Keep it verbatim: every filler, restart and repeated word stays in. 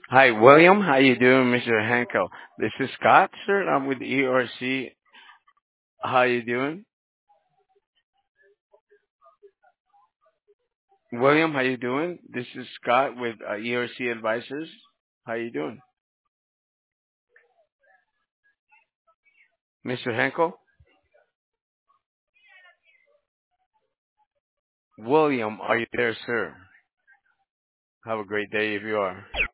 Hi, William. How you doing, Mister Henkel? This is Scott, sir. I'm with E R C. How you doing, William? How you doing? This is Scott with uh, E R C Advisors. How you doing, Mister Henkel? William, are you there, sir? Have a great day if you are.